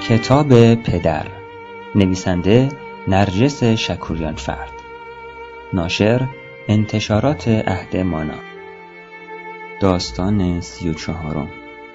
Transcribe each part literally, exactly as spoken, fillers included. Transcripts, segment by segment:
کتاب پدر، نویسنده نرجس شکوریان فرد، ناشر انتشارات عهد مانا. داستان سی و چهارم.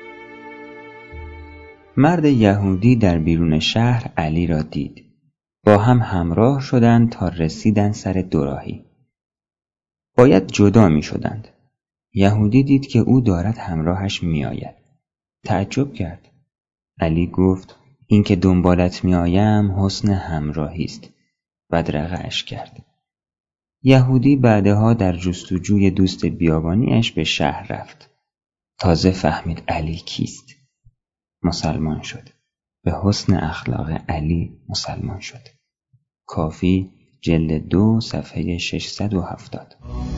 مرد یهودی در بیرون شهر علی را دید. با هم همراه شدند تا رسیدند سر دوراهی. باید جدا می شدند. یهودی دید که او دارد همراهش می آید. تعجب کرد. علی گفت این که دنبالت می آیم حسن همراهی است. بدرقه اش کرد. یهودی بعدها در جستجوی دوست بیابانیش به شهر رفت. تازه فهمید علی کیست. مسلمان شد. به حسن اخلاق علی مسلمان شد. کافی جلد دو صفحه ششصد و هفتاد.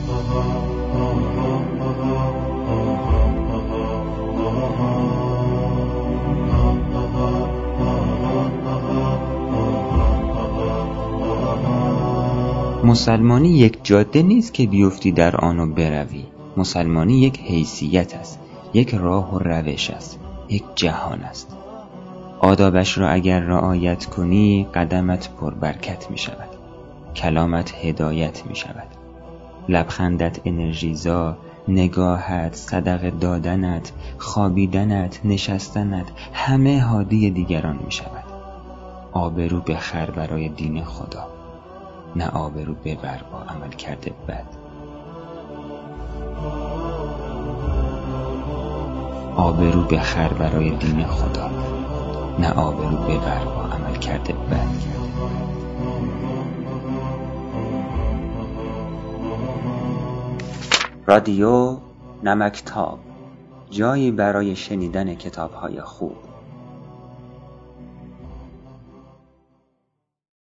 مسلمانی یک جاده نیست که بیفتی در آن و بروی. مسلمانی یک حیثیت است، یک راه و روش است، یک جهان است. آدابش را اگر رعایت کنی قدمت پربرکت می شود، کلامت هدایت می شود، لبخندت انرژیزا، نگاهت، صدقه دادنت، خوابیدنت، نشستنت، همه هادی دیگران می شود. آبرو بخر برای دین خدا، نه آبرو ببر با عمل کرده بد. آبرو بخر برای دین خدا، نه آبرو ببر با عمل کرده بد. رادیو نمکتاب، جایی برای شنیدن کتاب‌های خوب.